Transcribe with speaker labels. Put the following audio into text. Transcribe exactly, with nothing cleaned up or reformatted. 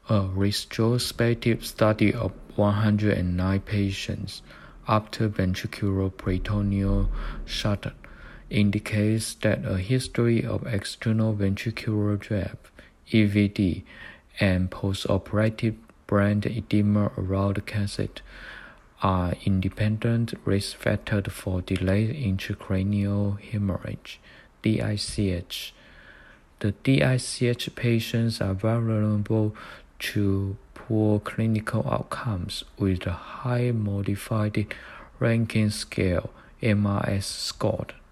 Speaker 1: A retrospective study of one hundred nine patients after ventricular peritoneal shunt indicates that a history of external ventricular draft (E V D) and postoperative brain edema around the cassette are independent risk factors for delayed intracranial hemorrhage (D I C H). The D I C H patients are vulnerable to poor clinical outcomes with a high modified Rankin Scale (M R S) score.